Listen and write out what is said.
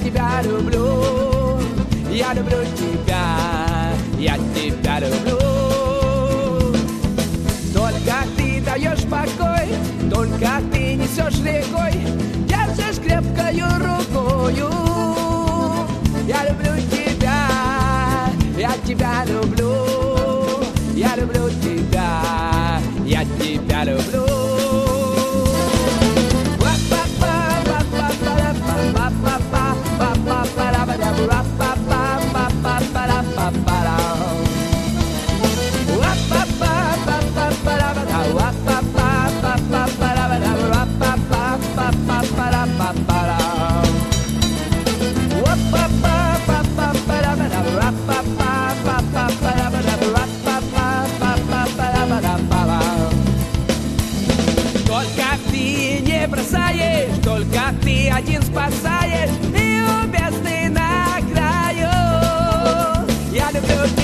тебя люблю, я люблю тебя, я тебя люблю. Только ты даешь покой, только ты несешь рекой, держишь крепкою рукою. Я люблю тебя, я тебя люблю, я люблю тебя, я тебя люблю. Только ты один спасаешь, и у бездны на краю. Я люблю